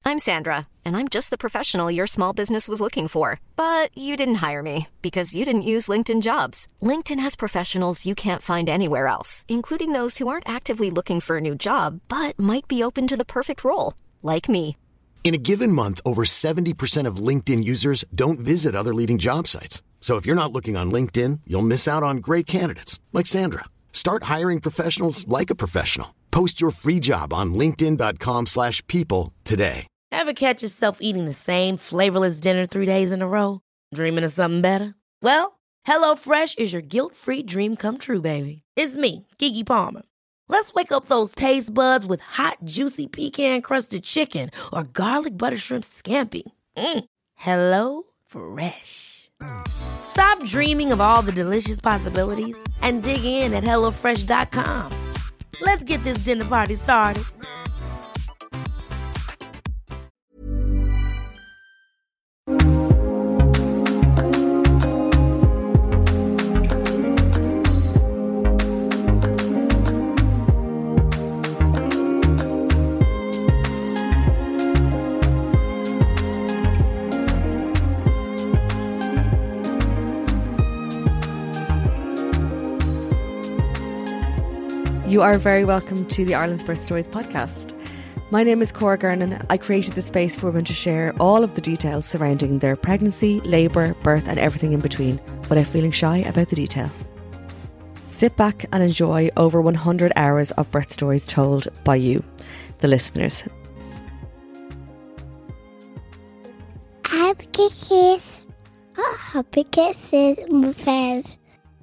I'm Sandra, and I'm just the professional your small business was looking for. But you didn't hire me because you didn't use LinkedIn Jobs. LinkedIn has professionals you can't find anywhere else, including those who aren't actively looking for a new job, but might be open to the perfect role, like me. In a given month, over 70% of LinkedIn users don't visit other leading job sites. So if you're not looking on LinkedIn, you'll miss out on great candidates like Sandra. Start hiring professionals like a professional. Post your free job on linkedin.com/people today. Ever catch yourself eating the same flavorless dinner 3 days in a row? Dreaming of something better? Well, HelloFresh is your guilt-free dream come true, baby. It's me, Keke Palmer. Let's wake up those taste buds with hot, juicy pecan-crusted chicken or garlic butter shrimp scampi. Hello Fresh. Stop dreaming of all the delicious possibilities and dig in at HelloFresh.com. Let's get this dinner party started. You are very welcome to the Ireland's Birth Stories podcast. My name is Cora Gernan. I created this space for women to share all of the details surrounding their pregnancy, labour, birth and everything in between, without feeling shy about the detail. Sit back and enjoy over 100 hours of birth stories told by you, the listeners. Happy kiss. Happy kisses, my friends.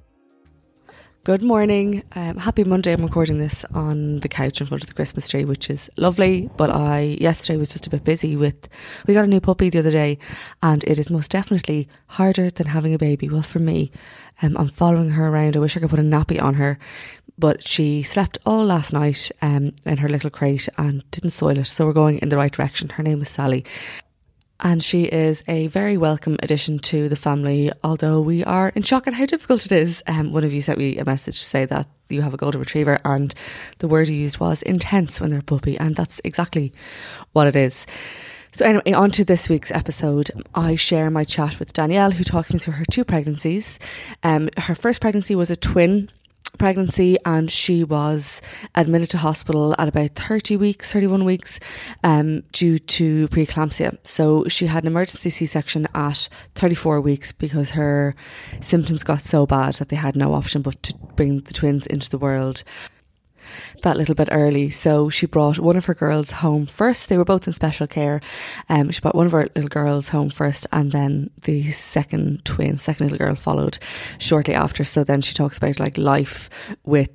Good morning. Happy Monday. I'm recording this on the couch in front of the Christmas tree, which is lovely. But yesterday was just a bit busy we got a new puppy the other day, and it is most definitely harder than having a baby. Well, for me, I'm following her around. I wish I could put a nappy on her, but she slept all last night in her little crate and didn't soil it. So we're going in the right direction. Her name is Sally. And she is a very welcome addition to the family, although we are in shock at how difficult it is. One of you sent me a message to say that you have a golden retriever, and the word you used was intense when they're a puppy, and that's exactly what it is. So anyway, on to this week's episode. I share my chat with Danielle, who talks me through her 2 pregnancies. Her first pregnancy was a twin pregnancy, and she was admitted to hospital at about 31 weeks due to preeclampsia. So she had an emergency C-section at 34 weeks because her symptoms got so bad that they had no option but to bring the twins into the world that little bit early. So she brought one of her girls home first. They were both in special care. She brought one of her little girls home first, and then the second little girl followed shortly after. So then she talks about like life with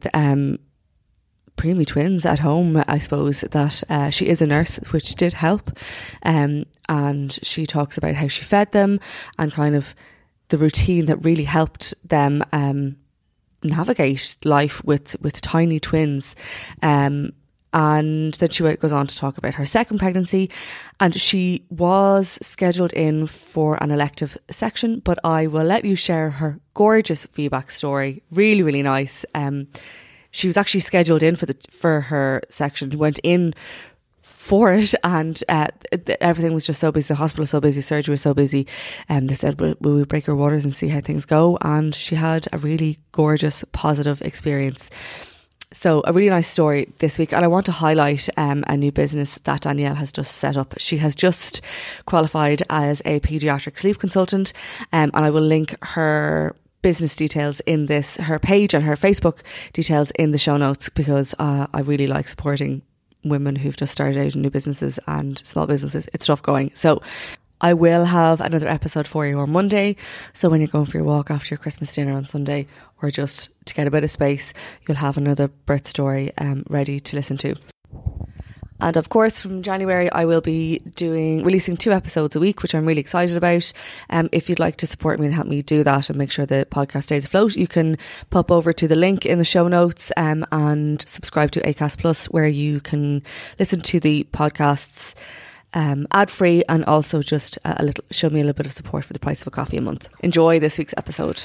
preemie twins at home. I suppose that she is a nurse, which did help, and she talks about how she fed them and kind of the routine that really helped them navigate life with tiny twins. And then she goes on to talk about her second pregnancy, and she was scheduled in for an elective section, but I will let you share her gorgeous feedback story. Really, really nice. She was actually scheduled in for her section, went in for it, and everything was just so busy. The hospital was so busy, surgery was so busy, and they said, will we break her waters and see how things go? And she had a really gorgeous, positive experience. So a really nice story this week, and I want to highlight a new business that Danielle has just set up. She has just qualified as a paediatric sleep consultant, and I will link her business details in this, her page and her Facebook details in the show notes, because I really like supporting women who've just started out in new businesses and small businesses. It's tough going. So I will have another episode for you on Monday. So when you're going for your walk after your Christmas dinner on Sunday, or just to get a bit of space, you'll have another birth story ready to listen to. And of course, from January, I will be releasing 2 episodes a week, which I'm really excited about. If you'd like to support me and help me do that and make sure the podcast stays afloat, you can pop over to the link in the show notes and subscribe to Acast Plus, where you can listen to the podcasts ad-free, and also just show me a little bit of support for the price of a coffee a month. Enjoy this week's episode.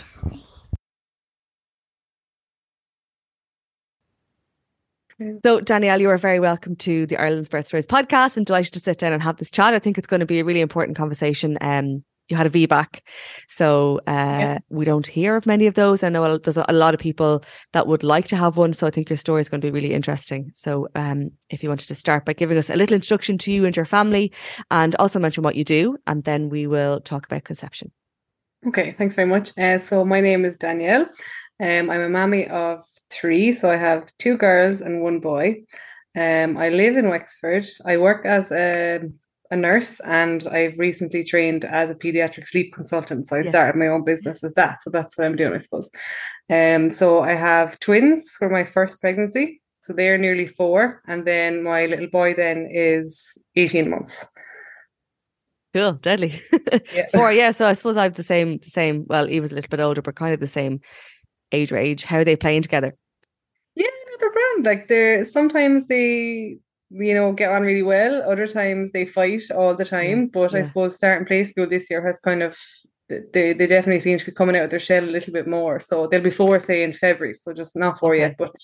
So, Danielle, you are very welcome to the Ireland's Birth Stories podcast. I'm delighted to sit down and have this chat. I think it's going to be a really important conversation. You had a VBAC, so we don't hear of many of those. I know there's a lot of people that would like to have one, so I think your story is going to be really interesting. So if you wanted to start by giving us a little introduction to you and your family, and also mention what you do, and then we will talk about conception. Okay, thanks very much. So my name is Danielle. I'm a mammy of 3, so I have 2 girls and 1 boy. I live in Wexford. I work as a nurse, and I've recently trained as a pediatric sleep consultant. So I started my own business as that. So that's what I'm doing, I suppose. So I have twins for my first pregnancy. So they're nearly 4. And then my little boy then is 18 months. Cool, deadly. 4, yeah. So I suppose I have the same. Well, Eva's a little bit older, but kind of the same age range. How are they playing together? Yeah, they're grand. Like sometimes they get on really well. Other times they fight all the time. But I suppose starting play school this year has kind of, they definitely seem to be coming out of their shell a little bit more. So they'll be 4, say, in February. So just not 4 yet. But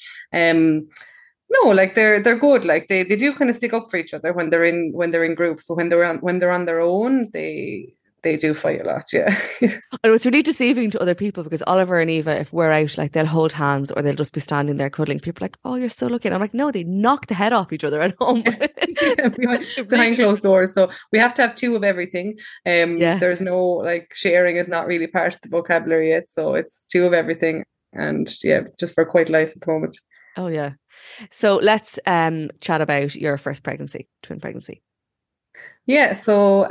no, like they're good. Like they do kind of stick up for each other when they're in groups. So when they're on their own, they do fight a lot, yeah. And it's really deceiving to other people, because Oliver and Eva, if we're out, like they'll hold hands or they'll just be standing there cuddling. People are like, oh, you're so lucky. And I'm like, no, they knock the head off each other at home. behind closed doors. So we have to have 2 of everything. There's no, like, sharing is not really part of the vocabulary yet. So it's 2 of everything. And yeah, just for quite life at the moment. Oh, yeah. So let's chat about your first pregnancy, twin pregnancy. Yeah, so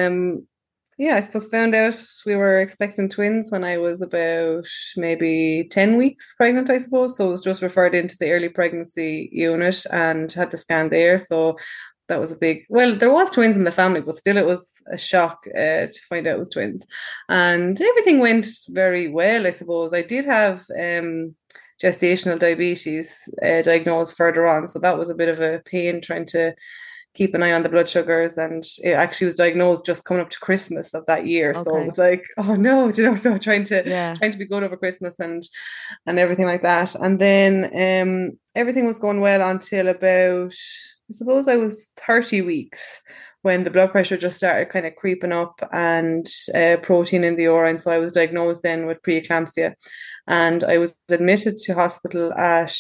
I suppose found out we were expecting twins when I was about maybe 10 weeks pregnant, I suppose. So I was just referred into the early pregnancy unit and had the scan there. So that was there was twins in the family, but still it was a shock to find out it was twins. And everything went very well, I suppose. I did have gestational diabetes diagnosed further on. So that was a bit of a pain trying to keep an eye on the blood sugars, and it actually was diagnosed just coming up to Christmas of that year. Okay. So it was like, oh no, so trying to be good over Christmas and everything like that. And then everything was going well until about, I suppose I was 30 weeks when the blood pressure just started kind of creeping up and protein in the urine. So I was diagnosed then with preeclampsia, and I was admitted to hospital at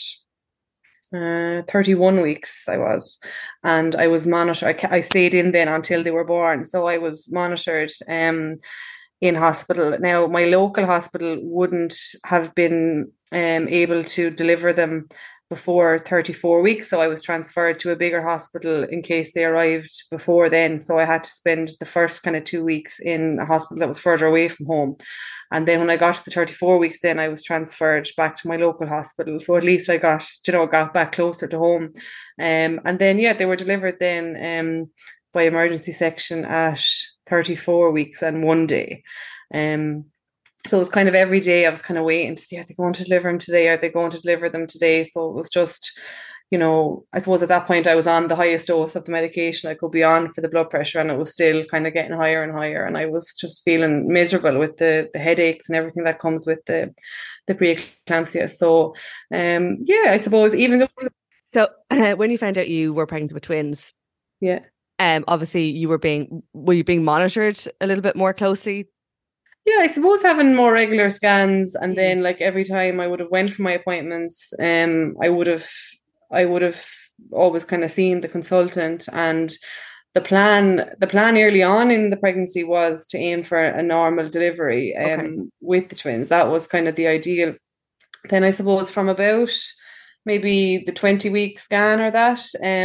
31 weeks I was, and I was monitored. I stayed in then until they were born, so I was monitored in hospital. Now my local hospital wouldn't have been able to deliver them before 34 weeks, so I was transferred to a bigger hospital in case they arrived before then. So I had to spend the first kind of 2 weeks in a hospital that was further away from home. And then when I got to the 34 weeks, then I was transferred back to my local hospital. So at least I got back closer to home. And then, they were delivered then by emergency section at 34 weeks and 1 day. So it was kind of every day I was kind of waiting to see, are they going to deliver them today? Are they going to deliver them today? So it was just, I suppose at that point I was on the highest dose of the medication I could be on for the blood pressure, and it was still kind of getting higher and higher. And I was just feeling miserable with the headaches and everything that comes with the preeclampsia. So, I suppose even though... So when you found out you were pregnant with twins, obviously were you being monitored a little bit more closely? Yeah, I suppose having more regular scans, and then like every time I would have went for my appointments, I would have always kind of seen the consultant. And the plan early on in the pregnancy was to aim for a normal delivery with the twins. That was kind of the ideal. Then I suppose from about maybe the 20-week scan or that,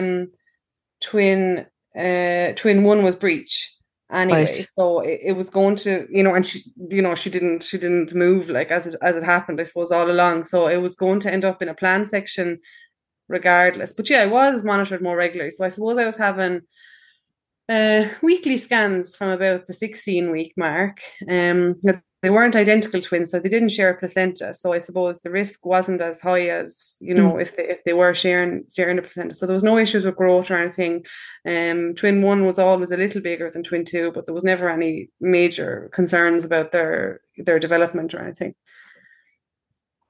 twin 1 was breech. Anyway, so it was going to, and she didn't move like as it happened, I suppose, all along. So it was going to end up in a plan section regardless. But I was monitored more regularly. So I suppose I was having weekly scans from about the 16-week mark. They weren't identical twins, so they didn't share a placenta. So I suppose the risk wasn't as high as, if they were sharing a placenta. So there was no issues with growth or anything. Twin 1 was always a little bigger than twin 2, but there was never any major concerns about their development or anything.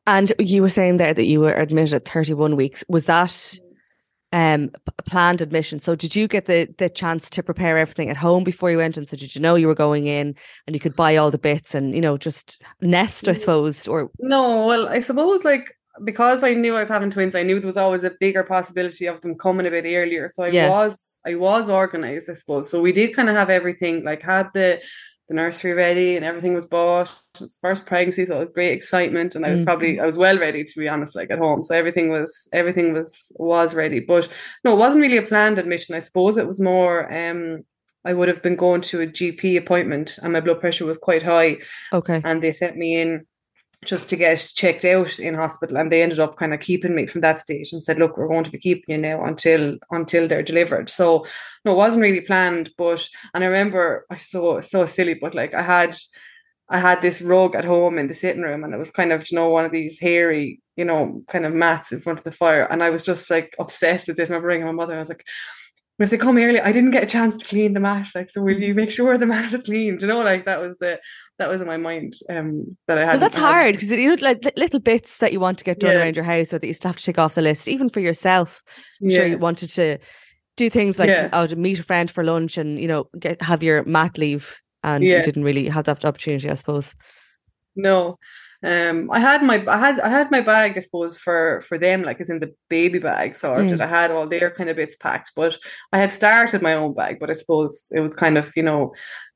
And you were saying there that you were admitted at 31 weeks. Was that planned admission? So did you get the chance to prepare everything at home before you went? And so did you know you were going in and you could buy all the bits and, you know, just nest, I suppose? Or no, well, I suppose like because I knew I was having twins, I knew there was always a bigger possibility of them coming a bit earlier. So I was organized, I suppose. So we did kind of have everything, like had the nursery ready and everything was bought. It was first pregnancy, so it was great excitement, and I was well ready, to be honest, like at home. So everything was ready. But no, it wasn't really a planned admission. I suppose it was more I would have been going to a GP appointment and my blood pressure was quite high. Okay. And they sent me in just to get checked out in hospital, and they ended up kind of keeping me from that stage and said, look, we're going to be keeping you now until they're delivered. So no, it wasn't really planned. But, and I remember, I so silly, but like I had this rug at home in the sitting room, and it was kind of, you know, one of these hairy, you know, kind of mats in front of the fire, and I was just like obsessed with this. I remember ringing my mother, and I was like, if they come early, I didn't get a chance to clean the mat, like, so will you make sure the mat is cleaned? You know, like that was in my mind that I had. Well, that's hard because you know, like little bits that you want to get done around your house, or that you still have to tick off the list, even for yourself. I'm sure you wanted to do things like meet a friend for lunch, and you know, have your mat leave, and you didn't really have that opportunity, I suppose. No. I had my bag, I suppose, for them, like as in the baby bag sorted. I had all their kind of bits packed, but I had started my own bag. But I suppose it was kind of, you know,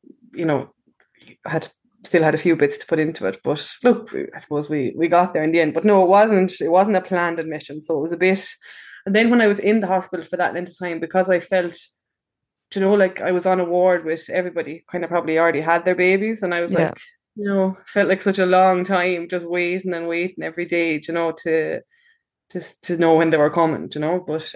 I still had a few bits to put into it. But look, I suppose we got there in the end. But no, it wasn't a planned admission, so it was a bit. And then when I was in the hospital for that length of time, because I felt, you know, like I was on a ward with everybody kind of probably already had their babies, and I was like, you know, felt like such a long time just waiting and waiting every day, you know, to know when they were coming, you know. But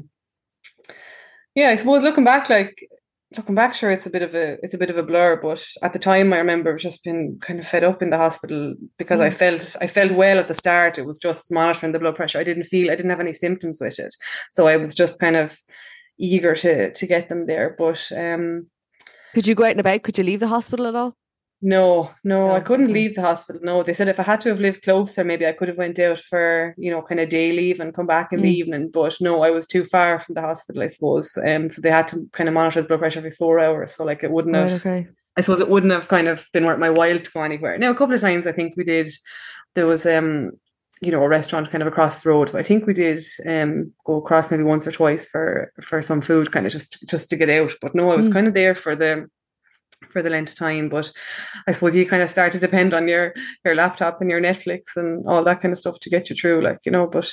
I suppose looking back, sure, it's a bit of a blur. But at the time, I remember just being kind of fed up in the hospital because I felt well at the start. It was just monitoring the blood pressure. I didn't have any symptoms with it, so I was just kind of eager to get them there. But could you go out and about? Could you leave the hospital at all? No, I couldn't leave the hospital. No, they said if I had to have lived closer, maybe I could have went out for, you know, kind of day leave and come back in the evening. But no, I was too far from the hospital, I suppose. So they had to kind of monitor the blood pressure every 4 hours. So like it wouldn't have, I suppose it wouldn't have kind of been worth my while to go anywhere. Now, a couple of times I think we did, there was, you know, a restaurant kind of across the road. So I think we did go across maybe once or twice for some food, kind of just to get out. But no, I was kind of there for the length of time. But I suppose you kind of start to depend on your laptop and your Netflix and all that kind of stuff to get you through, like, you know. But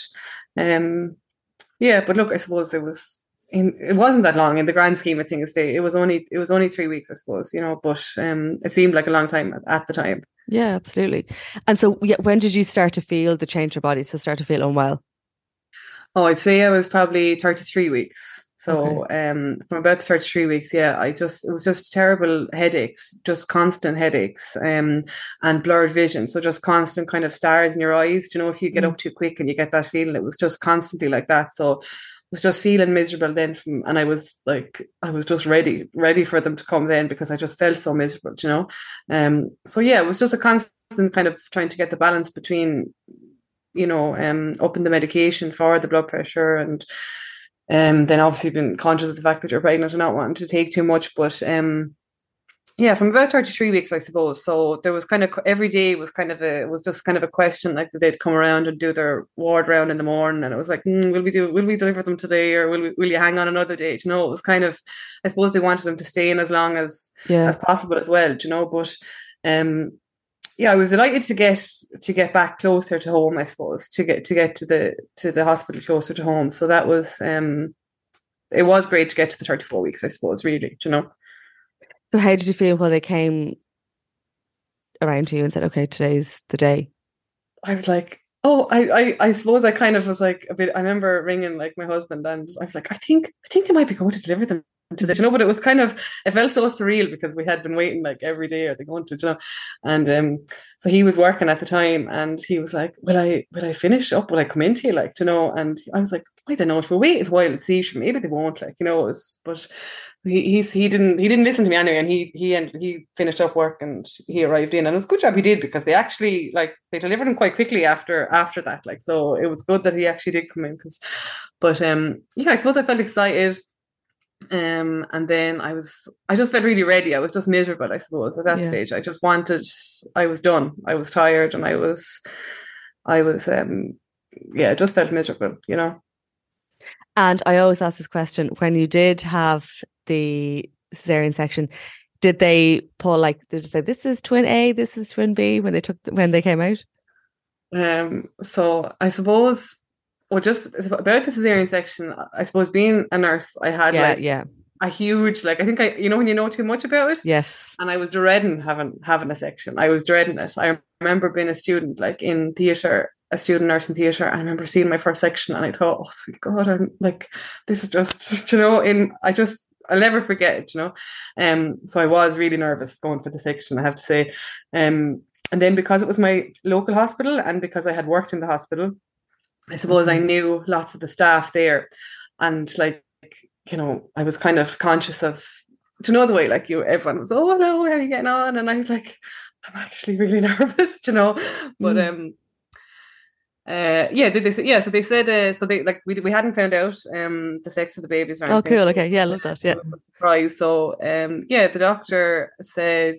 but look, I suppose it wasn't that long in the grand scheme of things. It was only 3 weeks, I suppose, you know, but it seemed like a long time at the time. Yeah, absolutely. And so when did you start to feel the change your body, so start to feel unwell? Oh, I'd say I was probably 33 weeks. So from about 33 weeks, it was just terrible headaches, just constant headaches, and blurred vision. So just constant kind of stars in your eyes. You know, if you get up too quick and you get that feeling, it was just constantly like that. So I was just feeling miserable then, and I was just ready for them to come then, because I just felt so miserable, you know. It was just a constant kind of trying to get the balance between, you know, upping the medication for the blood pressure, and then obviously been conscious of the fact that you're pregnant and not wanting to take too much. But from about 33 weeks, I suppose. So there was kind of every day was just kind of a question, like they'd come around and do their ward round in the morning, and it was like, will we deliver them today, or will you hang on another day? You know, it was kind of, I suppose they wanted them to stay in as long as possible as well. You know, but I was delighted to get back closer to home, I suppose, to get to the hospital closer to home. So that was it was great to get to the 34 weeks, I suppose, really, you know. So how did you feel when they came around to you and said, okay, today's the day? I was like, I suppose I kind of was like a bit, I remember ringing like my husband, and I was like, I think they might be going to deliver them today, you know. But it was kind of, it felt so surreal because we had been waiting like every day, are they going to, you know. And so he was working at the time, and he was like, will I finish up, will I come into you, like, you know. And I was like, I don't know, if we wait a while and see, maybe they won't, like, you know. But he didn't listen to me anyway, and he finished up work and he arrived in, and it was a good job he did, because they actually, like, they delivered him quite quickly after that, like, so it was good that he actually did come in, but yeah, I suppose I felt excited. And then I just felt really ready. I was just miserable, I suppose, at that stage. I was done. I was tired, and I was it just felt miserable, you know. And I always ask this question, when you did have the cesarean section, did they pull, like, did they say this is twin A, this is twin B when they came out? So I suppose, well, just about the cesarean section, I suppose being a nurse, I had a huge, like, I think when you know too much about it. Yes. And I was dreading having a section. I was dreading it. I remember being a student, like, in theatre, a student nurse in theatre. I remember seeing my first section, and I thought, oh, sweet God, I'm like, this is just, you know, I'll never forget it, you know. So I was really nervous going for the section, I have to say. And then, because it was my local hospital, and because I had worked in the hospital, I suppose I knew lots of the staff there, and, like, you know, I was kind of conscious of, do you know the way, like, everyone was, oh, hello, how are you getting on? And I was like, I'm actually really nervous, you know. But did they say, so they said, so they, like, we hadn't found out the sex of the babies or anything. Oh, cool. So, okay, yeah, I love that. Yeah, it was a surprise. So the doctor said,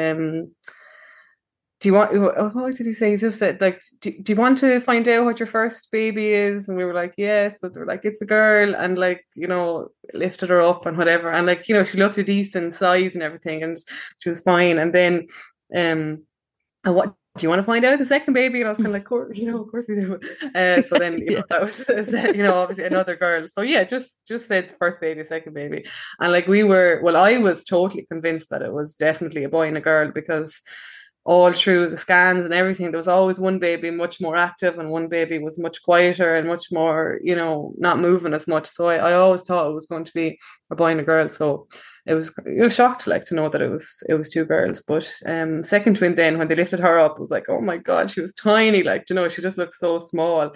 do you want, what did he say? He just said, like, do you want to find out what your first baby is? And we were like, yes. So they were like, it's a girl, and, like, you know, lifted her up and whatever, and, like, you know, she looked a decent size and everything, and she was fine. And then and what do you want to find out the second baby? And I was kind of like, you know, of course we do. So then, you know, that was, you know, obviously another girl. So yeah, just said first baby, second baby. And, like, I was totally convinced that it was definitely a boy and a girl, because all through the scans and everything, there was always one baby much more active, and one baby was much quieter and much more, you know, not moving as much. So I always thought it was going to be a boy and a girl. So it was shocked, like, to know that it was two girls. But second twin, then when they lifted her up, it was like, oh my God, she was tiny, like, you know, she just looked so small.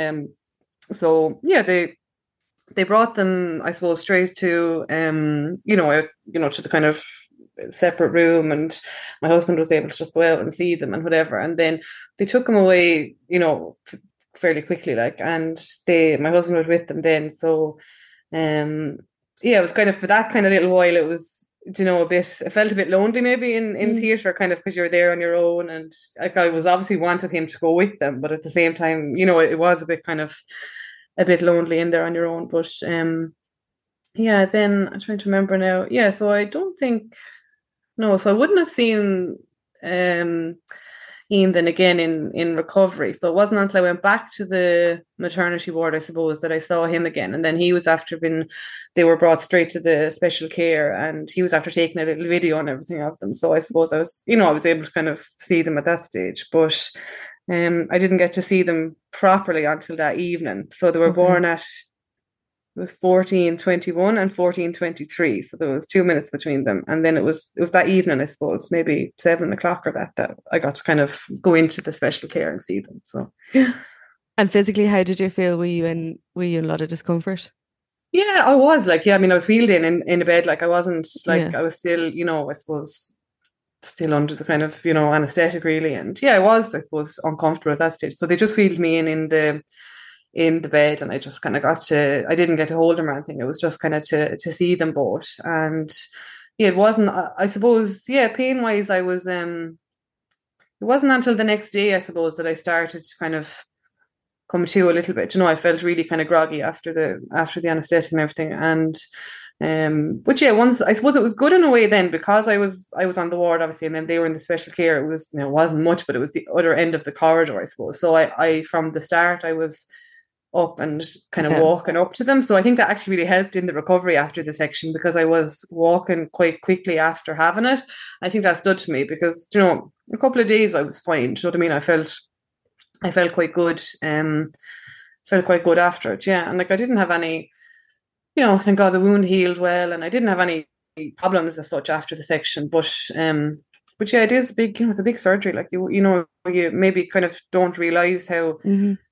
So yeah, they brought them, I suppose, straight to to the kind of separate room, and my husband was able to just go out and see them and whatever. And then they took him away, you know, fairly quickly, like, and my husband was with them then. So it was kind of, for that kind of little while, it was, you know, it felt a bit lonely maybe in theatre, kind of, because you're there on your own, and, like, I was obviously wanted him to go with them, but at the same time, you know, it was a bit lonely in there on your own. But then I'm trying to remember now. So I don't think, no, so I wouldn't have seen Ian then again in recovery. So it wasn't until I went back to the maternity ward, I suppose, that I saw him again. And then he was they were brought straight to the special care, and he was after taking a little video and everything of them. So I suppose I was able to kind of see them at that stage. But I didn't get to see them properly until that evening. So they were born at, it was 14:21 and 14:23, so there was 2 minutes between them. And then it was that evening, I suppose, maybe 7:00 or that I got to kind of go into the special care and see them. So yeah. And physically, how did you feel? Were you in a lot of discomfort? Yeah, I was, like, I mean, I was wheeled in a bed, like, I wasn't, like, I was still, you know, I suppose, still under the kind of, you know, anaesthetic really. And yeah, I was, I suppose, uncomfortable at that stage. So they just wheeled me in the bed, and I just kind of I didn't get to hold them or anything. It was just kind of to see them both. And yeah, it wasn't, I suppose, pain wise, I was, it wasn't until the next day, I suppose, that I started to kind of come to a little bit. You know, I felt really kind of groggy after the anaesthetic and everything. And but yeah, once, I suppose it was good in a way then, because I was on the ward, obviously, and then they were in the special care. It was, you know, it wasn't much, but it was the other end of the corridor, I suppose. So I from the start, I was up and kind of walking up to them. So I think that actually really helped in the recovery after the section, because I was walking quite quickly after having it. I think that stood to me, because, you know, a couple of days I was fine. Do you know what I mean? I felt quite good. Felt quite good after it. Yeah. And, like, I didn't have any, you know, thank God the wound healed well, and I didn't have any problems as such after the section. But yeah, it is big. You know, it's a big surgery. Like, you maybe kind of don't realize how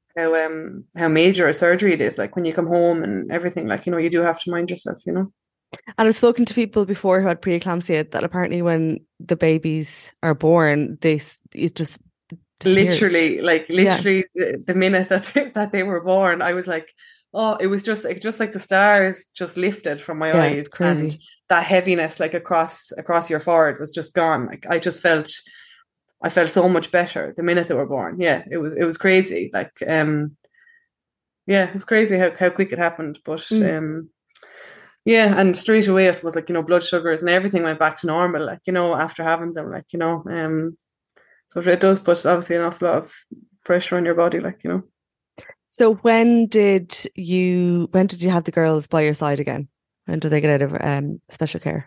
major a surgery it is. Like, when you come home and everything, like, you know, you do have to mind yourself, you know. And I've spoken to people before who had preeclampsia that apparently when the babies are born, it just disappears. Literally, the minute that they were born, I was like, oh, it was just like the stars just lifted from my eyes. It's crazy. And that heaviness like across your forehead was just gone. Like I felt so much better the minute they were born. Yeah, it was crazy. Like it was crazy how quick it happened. But yeah, and straight away I suppose like, blood sugars and everything went back to normal, like, after having them, like, so it does put obviously an awful lot of pressure on your body, like, So when did you have the girls by your side again? When did they get out of special care?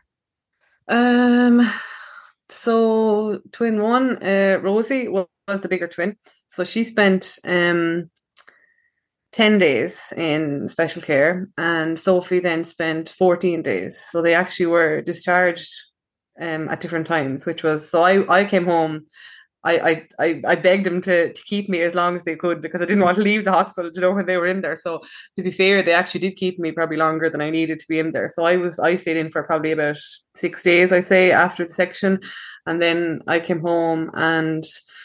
So twin one, Rosie was the bigger twin. So she spent 10 days in special care, and Sophie then spent 14 days. So they actually were discharged at different times, which was, so I came home. I begged them to keep me as long as they could because I didn't want to leave the hospital, when they were in there. So to be fair, they actually did keep me probably longer than I needed to be in there. So I stayed in for probably about 6 days, I'd say, after the section. And then I came home, and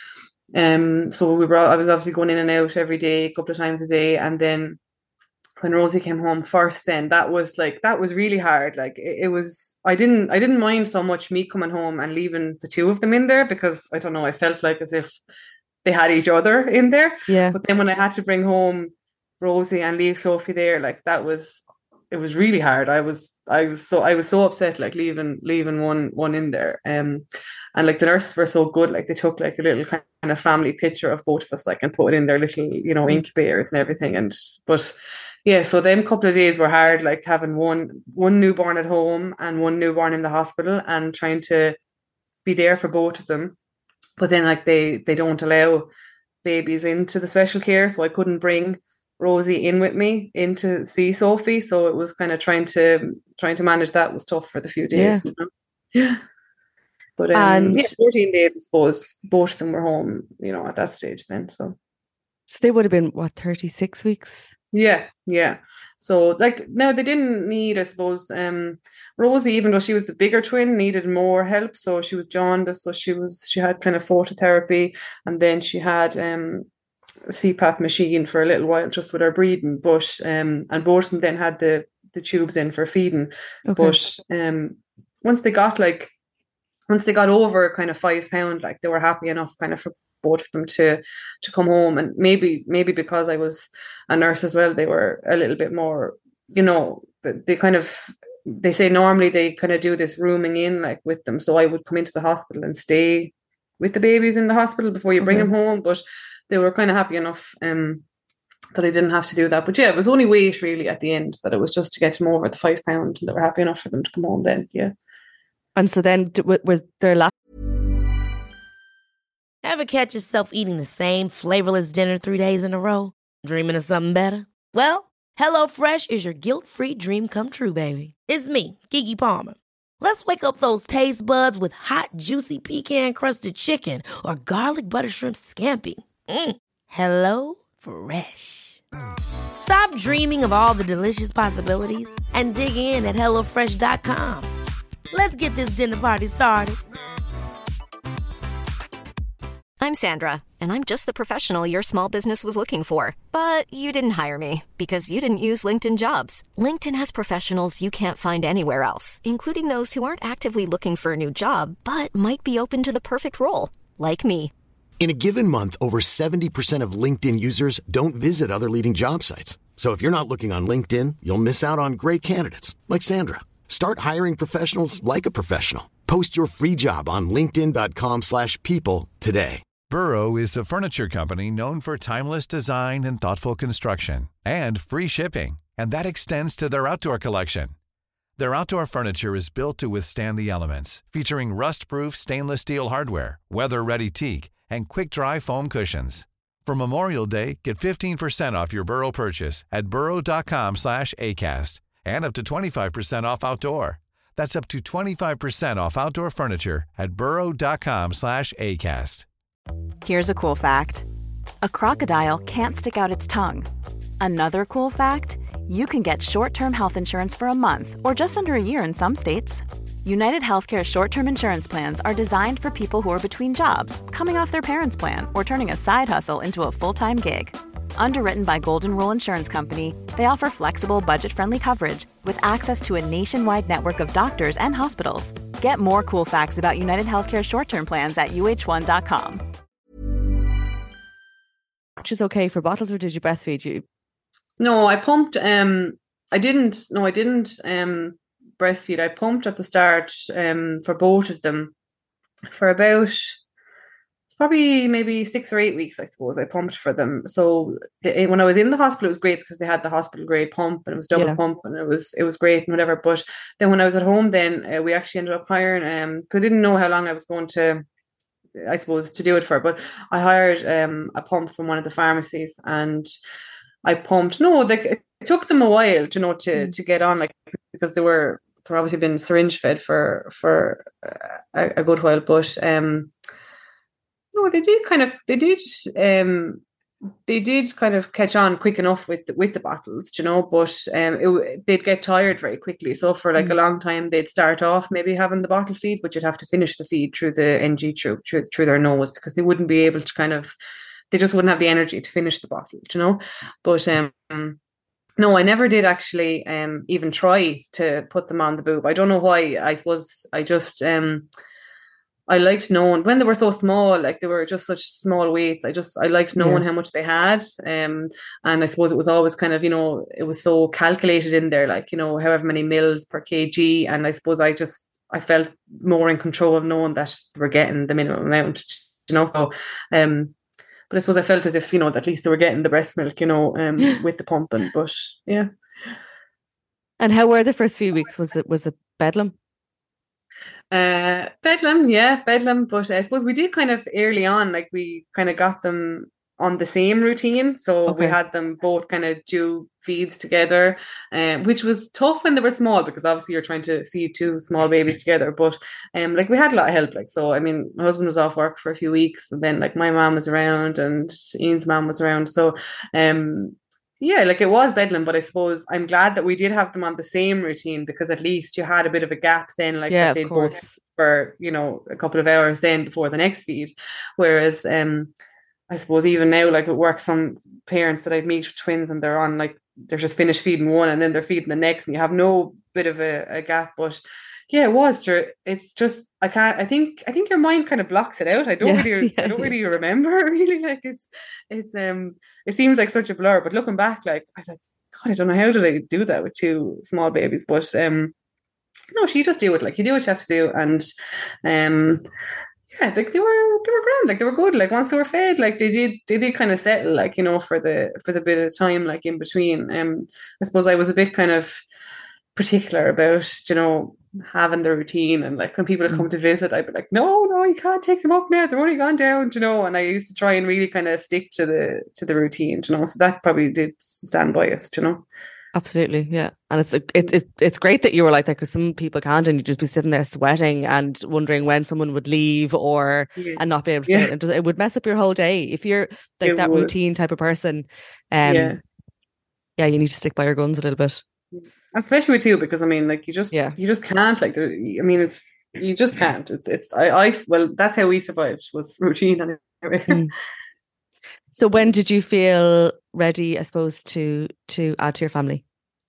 so I was obviously going in and out every day, a couple of times a day. And then when Rosie came home first, then that was really hard. Like it was, I didn't mind so much me coming home and leaving the two of them in there, because I don't know, I felt like as if they had each other in there. Yeah. But then when I had to bring home Rosie and leave Sophie there, like it was really hard. I was so upset, like leaving one in there. And like the nurses were so good, like they took like a little kind of family picture of both of us, like, and put it in their little, incubators and everything. But yeah, so them couple of days were hard, like having one newborn at home and one newborn in the hospital, and trying to be there for both of them. But then like they don't allow babies into the special care, so I couldn't bring Rosie in with me in to see Sophie. So it was kind of trying to manage that was tough for the few days. Yeah. But 14 days, I suppose, both of them were home, at that stage then. So they would have been, what, 36 weeks? Yeah. So like, now they didn't need, I suppose, Rosie, even though she was the bigger twin, needed more help. So she was jaundiced, so she had kind of phototherapy, and then she had a CPAP machine for a little while just with her breathing. But and both of them then had the tubes in for feeding. Okay. But once they got over kind of 5 pounds, like they were happy enough kind of for both of them to come home. And maybe because I was a nurse as well, they were a little bit more, they say normally they kind of do this rooming in, like, with them. So I would come into the hospital and stay with the babies in the hospital before you bring them home. But they were kind of happy enough that I didn't have to do that. But yeah, it was only weight really at the end, that it was just to get them over the 5 pound, and they were happy enough for them to come home then. Yeah. And so then was there Ever catch yourself eating the same flavorless dinner 3 days in a row? Dreaming of something better? Well, HelloFresh is your guilt-free dream come true, baby. It's me, Keke Palmer. Let's wake up those taste buds with hot, juicy pecan-crusted chicken or garlic butter shrimp scampi. Hello Fresh. Stop dreaming of all the delicious possibilities and dig in at HelloFresh.com. Let's get this dinner party started. I'm Sandra, and I'm just the professional your small business was looking for. But you didn't hire me because you didn't use LinkedIn Jobs. LinkedIn has professionals you can't find anywhere else, including those who aren't actively looking for a new job, but might be open to the perfect role, like me. In a given month, over 70% of LinkedIn users don't visit other leading job sites. So if you're not looking on LinkedIn, you'll miss out on great candidates like Sandra. Start hiring professionals like a professional. Post your free job on linkedin.com/people today. Burrow is a furniture company known for timeless design and thoughtful construction, and free shipping, and that extends to their outdoor collection. Their outdoor furniture is built to withstand the elements, featuring rust-proof stainless steel hardware, weather-ready teak, and quick-dry foam cushions. For Memorial Day, get 15% off your Burrow purchase at burrow.com/acast, and up to 25% off outdoor. That's up to 25% off outdoor furniture at burrow.com/acast. Here's a cool fact. A crocodile can't stick out its tongue. Another cool fact, you can get short-term health insurance for a month or just under a year in some states. United Healthcare short-term insurance plans are designed for people who are between jobs, coming off their parents' plan, or turning a side hustle into a full-time gig. Underwritten by Golden Rule Insurance Company, they offer flexible, budget-friendly coverage with access to a nationwide network of doctors and hospitals. Get more cool facts about United Healthcare short-term plans at uh1.com. Which is okay for bottles, or did you breastfeed you? No, I pumped. I didn't breastfeed. I pumped at the start for both of them for about, it's probably maybe 6 or 8 weeks, I suppose. I pumped for them. So when I was in the hospital, it was great because they had the hospital grade pump, and it was double pump, and it was great and whatever. But then when I was at home, then we actually ended up hiring, because I didn't know how long I was going to, I suppose, to do it for. But I hired a pump from one of the pharmacies, and I pumped. No, it took them a while to get on, like, because they're obviously been syringe fed for a good while. But no, they did kind of catch on quick enough with the bottles, but they'd get tired very quickly. So for like a long time, they'd start off maybe having the bottle feed, but you'd have to finish the feed through the NG through their nose, because they wouldn't be able to they just wouldn't have the energy to finish the bottle, But no, I never did actually even try to put them on the boob. I don't know why. I suppose I just I liked knowing when they were so small, like they were just such small weights. I liked knowing how much they had. And I suppose it was always kind of, it was so calculated in there, like, however many mils per kg. And I suppose I felt more in control of knowing that they were getting the minimum amount, so, but I suppose I felt as if, at least they were getting the breast milk, with the pumping, but yeah. And how were the first few weeks? Was it bedlam? Bedlam. But I suppose we did kind of early on, like we kind of got them on the same routine. So we had them both kind of do feeds together, which was tough when they were small, because obviously you're trying to feed two small babies together. But like we had a lot of help. Like, so, I mean, my husband was off work for a few weeks, and then like my mom was around and Ian's mom was around. So yeah, like it was bedlam, but I suppose I'm glad that we did have them on the same routine, because at least you had a bit of a gap then, like that they'd both for, a couple of hours then before the next feed. Whereas I suppose even now, like at work, some parents that I'd meet with twins, and they're just finished feeding one and then they're feeding the next, and you have no bit of a gap. But yeah, it was true. It's just, I think your mind kind of blocks it out. I don't really remember really. Like it seems like such a blur, but looking back, like I was like, God, I don't know how did I do that with two small babies. But no, you just do it. Like you do what you have to do, and yeah, like they were grand, like they were good. Like once they were fed, like they did kind of settle, like, for the bit of time, like in between. I suppose I was a bit kind of particular about, having the routine, and like when people would come to visit, I'd be like, no, you can't take them up now, they're only gone down, and I used to try and really kind of stick to the routine, so that probably did stand by us, Absolutely, yeah. And it's great that you were like that, because some people can't, and you'd just be sitting there sweating and wondering when someone would leave and not be able to stay. And it would mess up your whole day if you're like that routine type of person. Yeah, you need to stick by your guns a little bit, especially with two, because I mean, like you just can't. Like, I mean, you just can't. Well, that's how we survived, was routine anyway. So when did you feel ready, I suppose, to add to your family?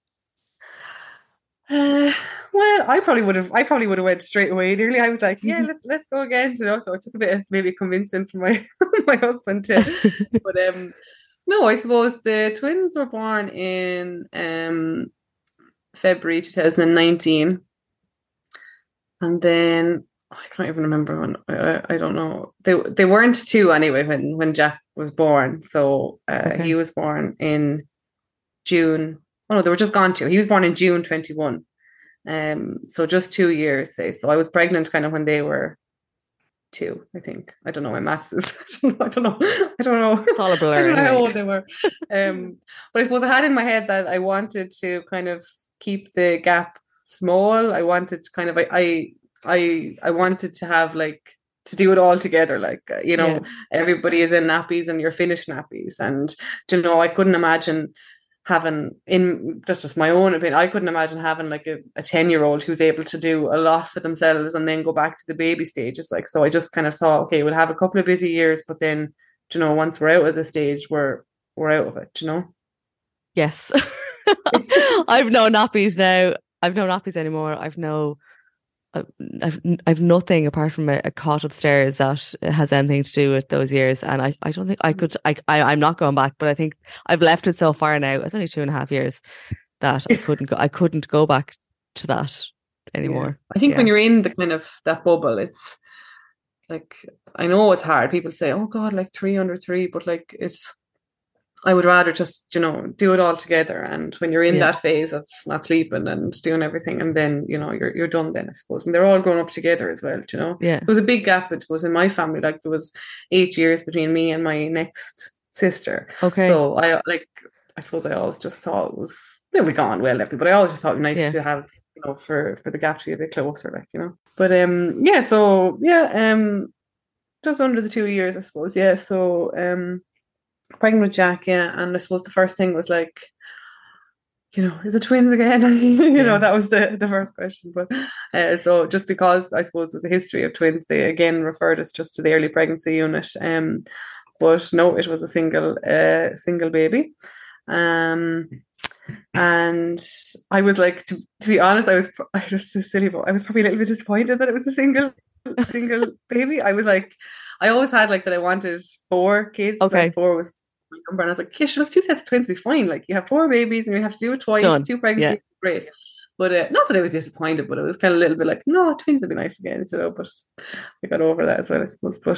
Well, I probably would have went straight away. Nearly, I was like, yeah, let's go again. So it took a bit of maybe convincing from my my husband to. But no, I suppose the twins were born in February 2019, and then I can't even remember when. I don't know. They weren't two anyway when Jack was born. So he was born in June. Oh no, they were just gone two. He was born in June 21. So just 2 years, say. So I was pregnant kind of when they were two, I think. I don't know, my maths is I don't know. It's all a blur. I don't know how old they were. But I suppose I had in my head that I wanted to kind of keep the gap small. I wanted to kind of I wanted to have like to do it all together, like everybody is in nappies and you're finished nappies, and I couldn't imagine having, that's just my own opinion, I couldn't imagine having like a 10-year-old who's able to do a lot for themselves and then go back to the baby stages. Like, so I just kind of thought, okay, we'll have a couple of busy years, but then, you know, once we're out of the stage, we're out of it, you know? Yes. I've no nappies now. I've no nappies anymore. I've nothing apart from a cot upstairs that has anything to do with those years, and I don't think I could. I'm not going back, but I think I've left it so far now. It's only 2.5 years that I couldn't go back to that anymore. I think when you're in the kind of that bubble, it's like, I know it's hard. People say, "Oh God, like 3 under 3," but like I would rather just, you know, do it all together. And when you're in that phase of not sleeping and doing everything, and then, you know, you're done then, I suppose. And they're all grown up together as well, you know. Yeah. There was a big gap, I suppose, in my family. Like, there was 8 years between me and my next sister. Okay. So I suppose I always just thought it was, they'll be gone well, but I always just thought it was nice to have, you know, for the gap to be a bit closer, like, you know. But just under the 2 years, I suppose. Yeah. So pregnant with Jack, and I suppose the first thing was like, you know, is it twins again? you know, that was the first question. But so just because I suppose with the history of twins, they again referred us just to the early pregnancy unit. But no, it was a single baby. And I was like, to be honest, I was just silly, but I was probably a little bit disappointed that it was a single baby. I was like, I always had like that I wanted 4 kids. Okay. Like 4 was my number, and I was like, yeah, sure, look, 2 sets of twins will be fine. Like, you have 4 babies and you have to do it twice. Done. 2 pregnancies, great. But not that I was disappointed, but it was kind of a little bit like, no, twins would be nice again, you know. But I got over that as well, I suppose. But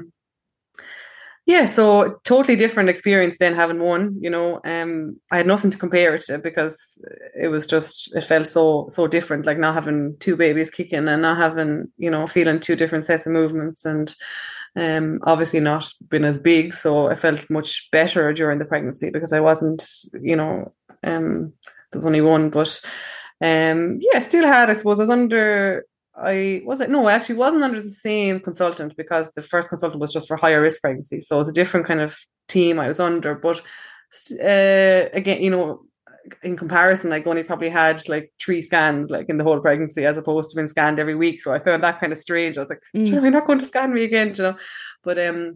so totally different experience than having one, you know. I had nothing to compare it to because it felt so different, like not having 2 babies kicking and not having, you know, feeling 2 different sets of movements, and obviously not been as big. So I felt much better during the pregnancy because I wasn't, you know, there was only one, but still had, I suppose, I actually wasn't under the same consultant because the first consultant was just for higher risk pregnancy. So it was a different kind of team I was under. But again, you know, in comparison, like only probably had like 3 scans like in the whole pregnancy as opposed to being scanned every week. So I found that kind of strange. I was like, you're not going to scan me again, you know? But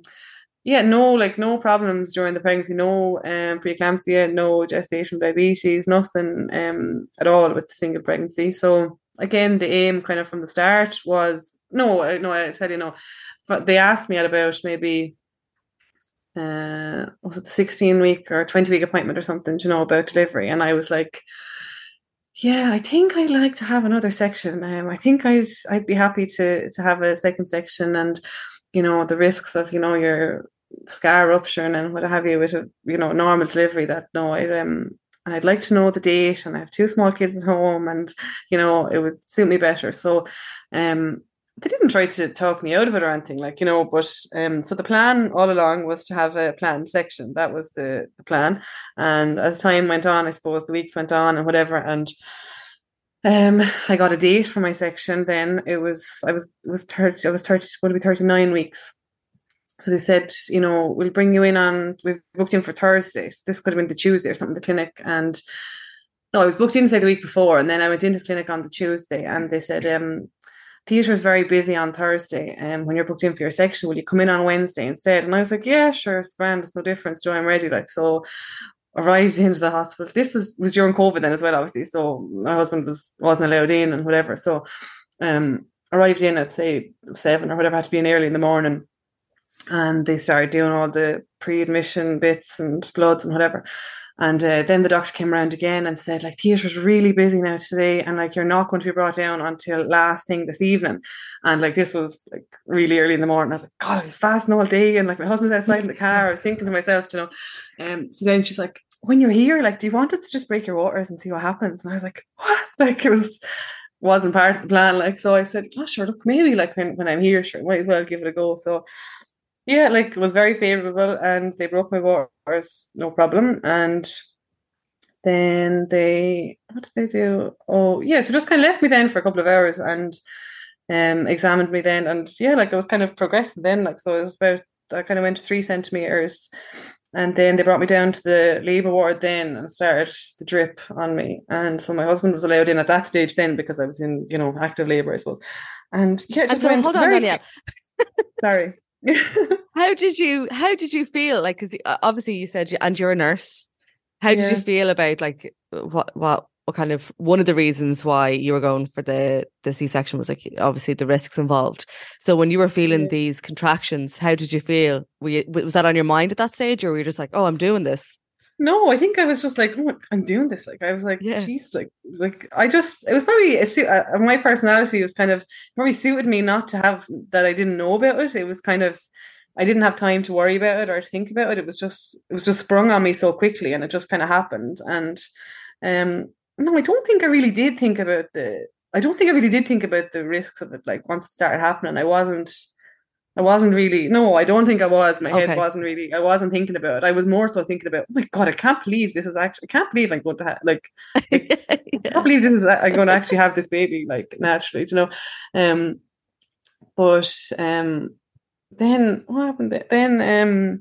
no problems during the pregnancy, no preeclampsia, no gestational diabetes, nothing at all with the single pregnancy. So again, the aim kind of from the start was I tell you no. But they asked me at about maybe was it the 16-week or 20-week appointment or something, you know, about delivery, and I was like, yeah, I think I'd like to have another section. I think I'd be happy to have a second section, and you know, the risks of, you know, your scar rupturing and what have you with a, you know, normal delivery, that I'd like to know the date, and I have 2 small kids at home, and you know, it would suit me better. So they didn't try to talk me out of it or anything, like, you know, but so the plan all along was to have a planned section. That was the plan. And as time went on, I suppose the weeks went on and whatever, and I got a date for my section. Then I was 30, going to be 39 weeks. So they said, you know, we'll bring you in we've booked in for Thursday. So this could have been the Tuesday or something, the clinic. And no, I was booked in, say, the week before. And then I went into the clinic on the Tuesday, and they said, theatre is very busy on Thursday. And when you're booked in for your section, will you come in on Wednesday instead? And I was like, yeah, sure, it's grand. It's no difference. I'm ready. Like, so arrived into the hospital. This was during COVID then as well, obviously. So my husband wasn't allowed in and whatever. So arrived in at, say, 7 or whatever, had to be in early in the morning. And they started doing all the pre-admission bits and bloods and whatever. And then the doctor came around again and said, like, theatre's really busy now today, and like, you're not going to be brought down until last thing this evening. And like, this was like really early in the morning. I was like, God, I'll be fasting all day, and like, my husband's outside in the car. I was thinking to myself, you know. So then she's like, when you're here, like, do you want us to just break your waters and see what happens? And I was like, what? Like, it wasn't part of the plan. Like, so I said, oh, sure, look, maybe like when I'm here, sure, might as well give it a go. So yeah, like, it was very favourable, and they broke my waters, no problem. And then what did they do? Oh, yeah, so just kind of left me then for a couple of hours and examined me then. And yeah, like, I was kind of progressing then. Like, so it was about I kind of went 3 centimeters. And then they brought me down to the labour ward then and started the drip on me. And so my husband was allowed in at that stage then because I was in, active labour, I suppose. And yeah, it just so went hold on, Danielle. Sorry. How did you feel? Like, because obviously you said, and you're a nurse. How did you feel about like what kind of, one of the reasons why you were going for the C-section was like obviously the risks involved. So when you were feeling these contractions, how did you feel? Was that on your mind at that stage, or were you just like, oh, I'm doing this? No, I think I was just like, oh, I'm doing this. Like, I was like, geez, like I just, it was probably my personality was kind of probably suited me not to have that. I didn't know about it. It was kind of, I didn't have time to worry about it or think about it. It was just sprung on me so quickly, and it just kind of happened. And no, I don't think I really did think about the risks of it. Like once it started happening, I wasn't really, no, I don't think I was. My head wasn't really, I wasn't thinking about it. I was more so thinking about, oh my God, I can't believe this is actually, I can't believe I'm going to have, I can't believe I'm going to actually have this baby, like naturally, but then what happened then?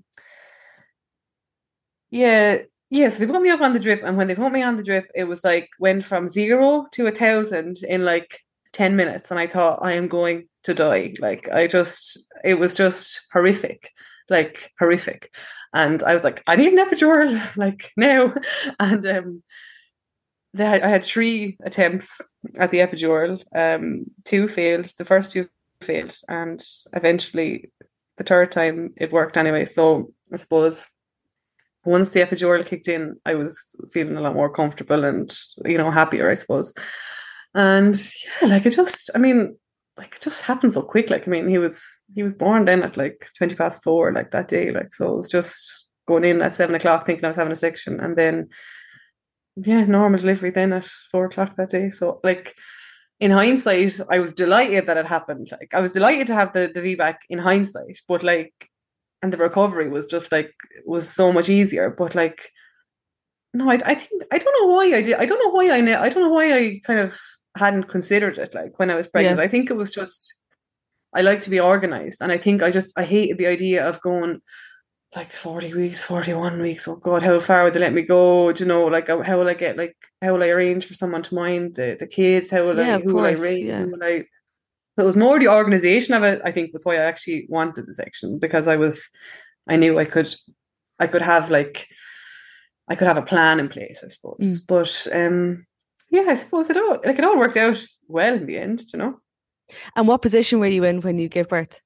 So they put me up on the drip, and when they put me on the drip, it was like went from 0 to 1,000 in like 10 minutes, and I thought, I am going to die. Like it was just horrific, and I was like, I need an epidural, like now. And I had 3 attempts at the epidural. 2 failed. The first 2 failed, and eventually the third time it worked anyway. So I suppose once the epidural kicked in, I was feeling a lot more comfortable and, happier, I suppose. And yeah, it just happened so quick. Like, I mean, he was born then at like 4:20, like that day. Like, so it was just going in at 7:00 thinking I was having a section, and then normal delivery then at 4:00 that day. So like, in hindsight, I was delighted that it happened. Like, I was delighted to have the VBAC in hindsight, but like, and the recovery was just like, was so much easier. But like, no, I think, I don't know why I did. I don't know why I kind of hadn't considered it, like when I was pregnant. I think it was just, I like to be organized, and I think I hated the idea of going like 40 weeks, 41 weeks. Oh God, how far would they let me go? Like, how will I arrange for someone to mind the kids? Who will I raise? It was more the organization of it, I think, was why I actually wanted the section, because I knew I could have a plan in place, I suppose. But I suppose it all worked out well in the end, And what position were you in when you gave birth?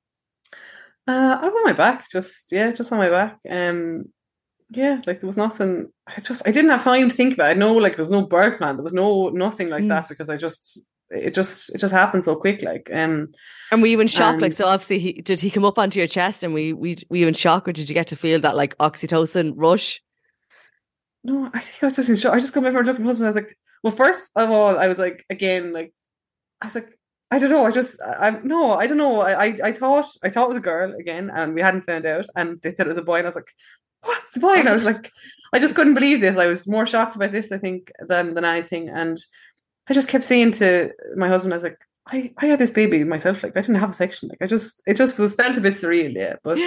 I was on my back, just on my back. Like, there was nothing. I didn't have time to think about it. No, like, there was no birth plan. There was nothing like that, because it just happened so quick. Like, and were you in shock? Like, so obviously, did he come up onto your chest, and were you in shock, or did you get to feel that like oxytocin rush? No, I think I was just in shock. I just come over and looked at my husband. I was like, well, first of all, I was like, again, like, I was like, I don't know. I don't know. I thought it was a girl again, and we hadn't found out, and they said it was a boy, and I was like, what? It's a boy? And I was like, I just couldn't believe this. I was more shocked about this, I think, than anything. And I just kept saying to my husband, I was like, I had this baby myself. Like, I didn't have a section. Like, it just was felt a bit surreal. Yeah. But,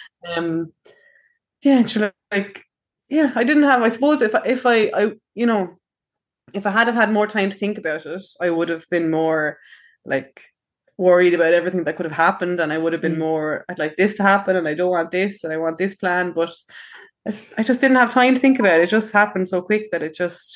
I didn't have, I suppose if I had have had more time to think about it, I would have been more like worried about everything that could have happened, and I would have been more, I'd like this to happen, and I don't want this, and I want this plan. But I just didn't have time to think about it. It just happened so quick that it just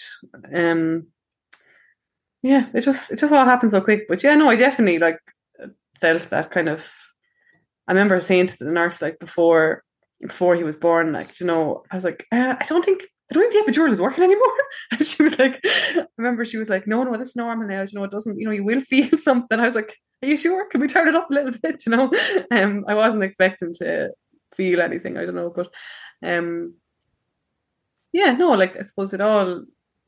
it just all happened so quick. But yeah, no, I definitely like felt that kind of, I remember saying to the nurse, like, before he was born, like, I was like, I don't think the epidural is working anymore. And she was like, I remember she was like, no, this is normal now. It doesn't, you will feel something. I was like, are you sure? Can we turn it up a little bit? I wasn't expecting to feel anything. I don't know, but like, I suppose it all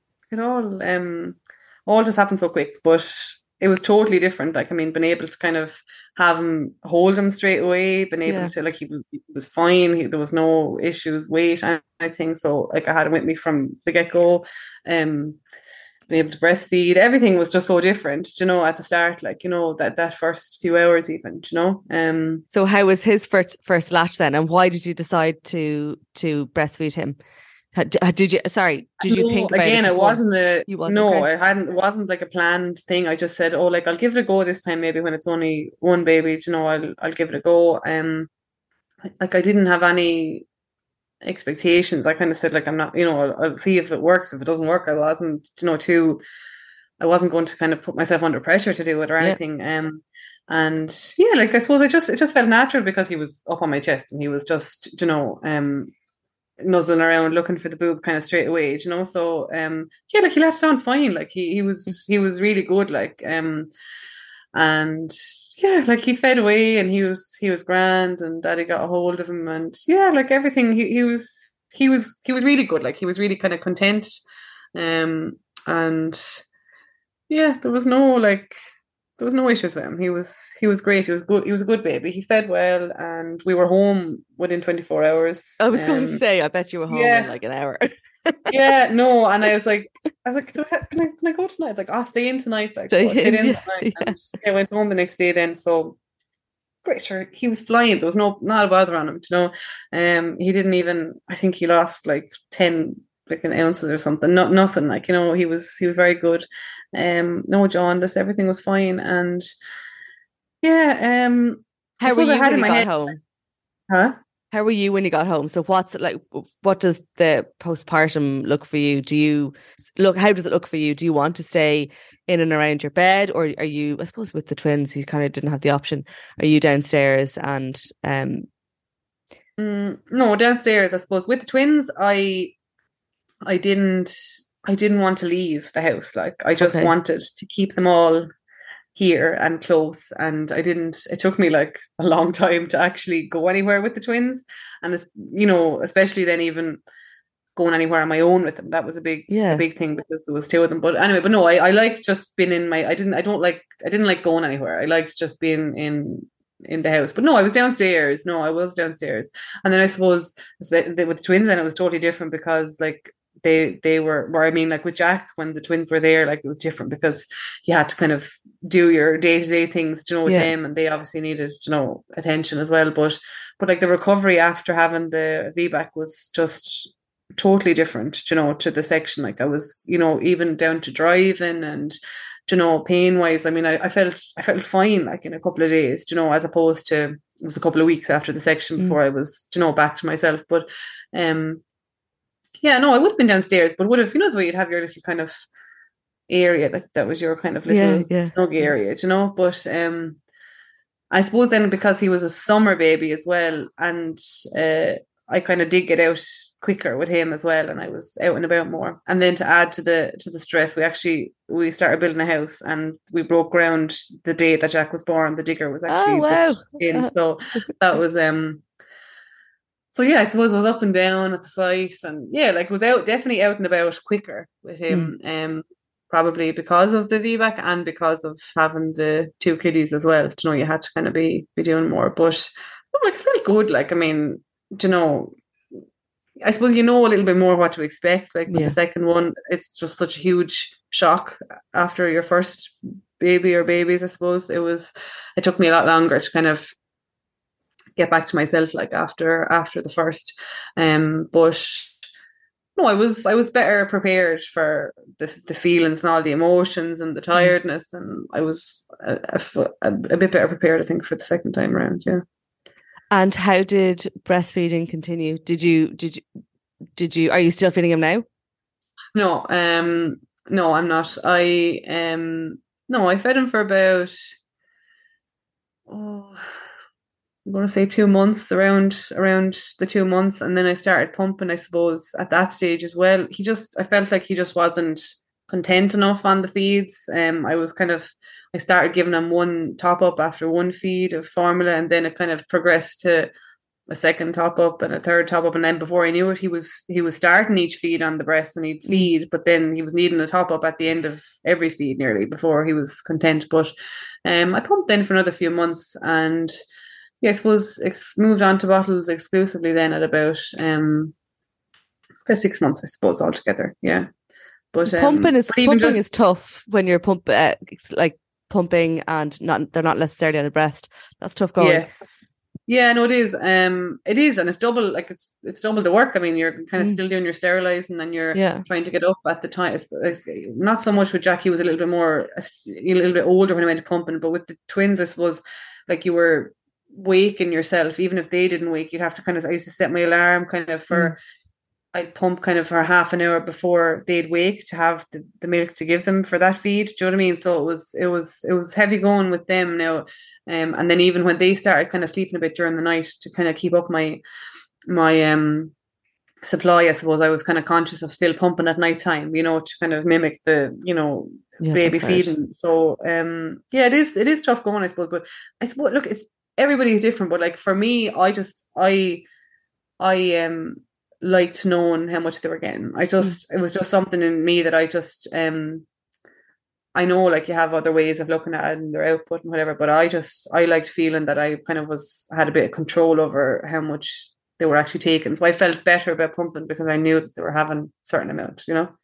just happened so quick, but it was totally different. Like, I mean, been able to kind of hold him straight away, been able to, like, he was fine. There was no issues, weight, anything. So, like, I had him with me from the get-go. been able to breastfeed. Everything was just so different, you know, at the start, like, you know, that first few hours even, you know. So how was his first latch then, and why did you decide to breastfeed him? Did you think about again, it before? It wasn't like a planned thing. I just said, oh, like, I'll give it a go this time, maybe when it's only one baby, you know, I'll give it a go. Like, I didn't have any expectations. I kind of said, like, I'm not, you know, I'll see if it works. If it doesn't work, I wasn't, you know, I wasn't going to kind of put myself under pressure to do it or anything. And yeah, like, I suppose it just felt natural because he was up on my chest and he was just, you know, nuzzling around looking for the boob kind of straight away, you know. So yeah, like, he latched on fine. Like, he was really good. Like, and yeah, like, he fed away and he was grand, and Daddy got a hold of him, and yeah, like, everything, he was really good. Like, he was really kind of content, and yeah, there was no issues with him. He was great. He was good. He was a good baby. He fed well, and we were home within 24 hours. I was going to say, I bet you were home in like an hour. Yeah, no, and I was like, can I go tonight? Like, I'll stay in tonight. Like, stay in tonight. Yeah. And I went home the next day then. So great, sure. He was flying. There was not a bother on him, you know. He didn't even, I think he lost like 10 ounces or something. Nothing, like, you know, he was very good. No jaundice, everything was fine. And yeah, how were you when you got home? Huh? How were you when you got home? So what's it like? What does the postpartum look for you? How does it look for you? Do you want to stay in and around your bed, or are you, I suppose with the twins, you kind of didn't have the option. Are you downstairs and no, downstairs, I suppose. With the twins, I didn't want to leave the house. Like, I just wanted to keep them all here and close, and it took me like a long time to actually go anywhere with the twins, and it's, you know, especially then even going anywhere on my own with them, that was a big thing, because there was two of them. But anyway, no, I like just being in my, I didn't like going anywhere. I liked just being in the house. But no, I was downstairs. And then I suppose with the twins, then it was totally different, because like they were, I mean, like with Jack, when the twins were there, like, it was different because you had to kind of do your day-to-day things, you know, with them, and they obviously needed, you know, attention as well. But like, the recovery after having the VBAC was just totally different, you know, to the section. Like, I was, you know, even down to driving and, you know, pain wise, I mean, I felt fine, like, in a couple of days, you know, as opposed to, it was a couple of weeks after the section before I was, you know, back to myself. But yeah, no, I would have been downstairs, but would have, you know, the way you'd have your little kind of area that was your kind of little snug area, you know. But I suppose then, because he was a summer baby as well, and I kind of did get out quicker with him as well, and I was out and about more. And then to add to the stress, we started building a house, and we broke ground the day that Jack was born. The digger was actually in, so that was so yeah, I suppose it was up and down at the site, and yeah, like, was definitely out and about quicker with him, probably because of the VBAC and because of having the two kiddies as well. You know, you had to kind of be doing more, but like, it felt good. Like, I mean, you know, I suppose you know a little bit more what to expect. Like, with the second one, it's just such a huge shock after your first baby or babies. I suppose it took me a lot longer to kind of get back to myself, like, after the first, but no, I was better prepared for the feelings and all the emotions and the tiredness, and I was a bit better prepared, I think, for the second time around. Yeah. And how did breastfeeding continue? Did you are you still feeding him now? No, no, I'm not. I fed him for about I'm going to say 2 months, around the 2 months. And then I started pumping, I suppose, at that stage as well. I felt like he just wasn't content enough on the feeds. I started giving him one top up after one feed of formula, and then it kind of progressed to a second top up and a third top up. And then before I knew it, he was starting each feed on the breast, and he'd feed, but then he was needing a top up at the end of every feed nearly before he was content. But I pumped then for another few months, and yeah, I suppose moved on to bottles exclusively then at about 6 months, I suppose, altogether. Yeah. But pumping even is tough when you're pumping and they're not necessarily on the breast. That's tough going. Yeah, no, it is. It is, and it's double. Like it's double the work. I mean, you're kind of still doing your sterilising, and you're trying to get up at the time. Not so much with Jackie, was a little bit older when I went to pumping, but with the twins, I suppose, like you were waking yourself. Even if they didn't wake, you'd have to kind of. I used to set my alarm kind of for. I'd pump kind of for half an hour before they'd wake to have the milk to give them for that feed. Do you know what I mean? So it was heavy going with them now. And then even when they started kind of sleeping a bit during the night to kind of keep up my supply, I suppose I was kind of conscious of still pumping at night time, to kind of mimic the, baby feeding. So it is tough going, I suppose. But I suppose, look, everybody's different. But like for me, I liked knowing how much they were getting. It was just something in me that I just I know like you have other ways of looking at it and their output and whatever, but I liked feeling that I kind of had a bit of control over how much they were actually taking. So I felt better about pumping because I knew that they were having a certain amount,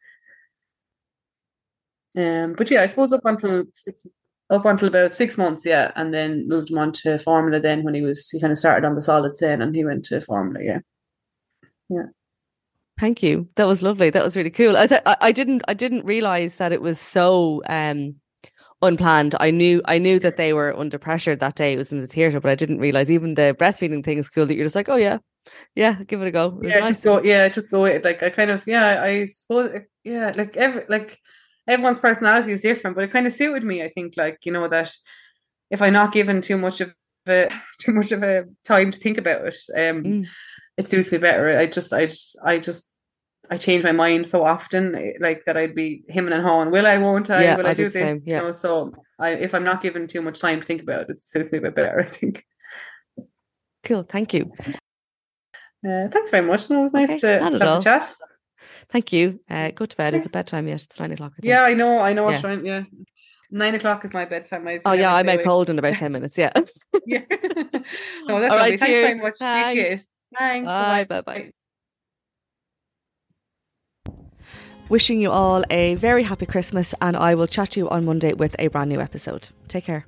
But yeah, I suppose up until about 6 months, and then moved him on to formula then when he kind of started on the solids then and he went to formula, Yeah. Thank you. That was lovely. That was really cool. I didn't realize that it was so unplanned. I knew that they were under pressure that day. It was in the theatre, but I didn't realize even the breastfeeding thing is cool. That you're just like, oh yeah, give it a go. Just go with it. Like I kind of I suppose like everyone's personality is different, but it kind of suited me. I think that if I'm not given too much of a time to think about it, it suits me better. I change my mind so often, like that I'd be him and hawing. Will I? Won't I? Yeah, will I do this? Same, yeah. So if I'm not given too much time to think about it, it suits me a bit better, I think. Cool. Thank you. Thanks very much. It was nice to have the chat. Thank you. Go to bed. Is it bedtime yet? It's 9 o'clock. Yeah, I know. It's fine. Yeah. 9 o'clock is my bedtime. I'm out cold in about 10 minutes. Yeah. Yeah. No, that's all right. Thanks very much. Appreciate it. Thanks. Bye. Wishing you all a very happy Christmas, and I will chat to you on Monday with a brand new episode. Take care.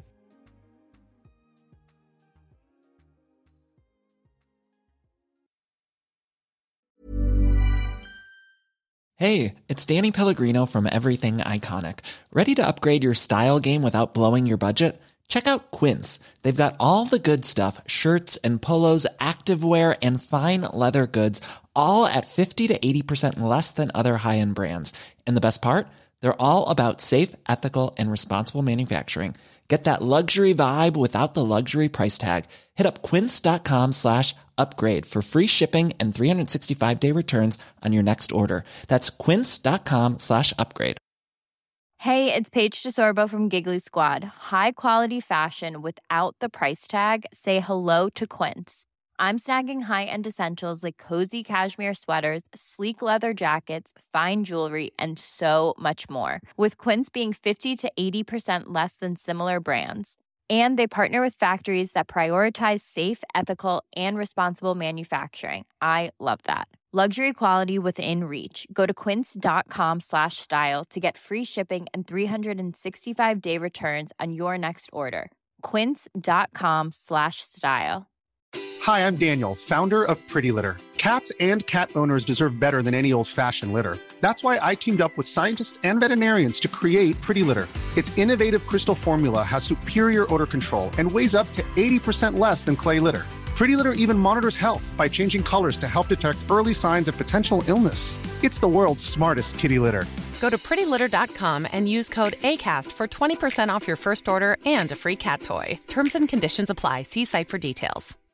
Hey, it's Danny Pellegrino from Everything Iconic. Ready to upgrade your style game without blowing your budget? Check out Quince. They've got all the good stuff, shirts and polos, activewear, and fine leather goods, all at 50 to 80% less than other high-end brands. And the best part? They're all about safe, ethical, and responsible manufacturing. Get that luxury vibe without the luxury price tag. Hit up quince.com/upgrade for free shipping and 365-day returns on your next order. That's quince.com/upgrade. Hey, it's Paige DeSorbo from Giggly Squad. High quality fashion without the price tag. Say hello to Quince. I'm snagging high-end essentials like cozy cashmere sweaters, sleek leather jackets, fine jewelry, and so much more. With Quince being 50 to 80% less than similar brands. And they partner with factories that prioritize safe, ethical, and responsible manufacturing. I love that. Luxury quality within reach. Go to quince.com/style to get free shipping and 365-day returns on your next order. Quince.com/style. Hi, I'm Daniel, founder of Pretty Litter. Cats and cat owners deserve better than any old-fashioned litter. That's why I teamed up with scientists and veterinarians to create Pretty Litter. Its innovative crystal formula has superior odor control and weighs up to 80% less than clay litter. Pretty Litter even monitors health by changing colors to help detect early signs of potential illness. It's the world's smartest kitty litter. Go to prettylitter.com and use code ACAST for 20% off your first order and a free cat toy. Terms and conditions apply. See site for details.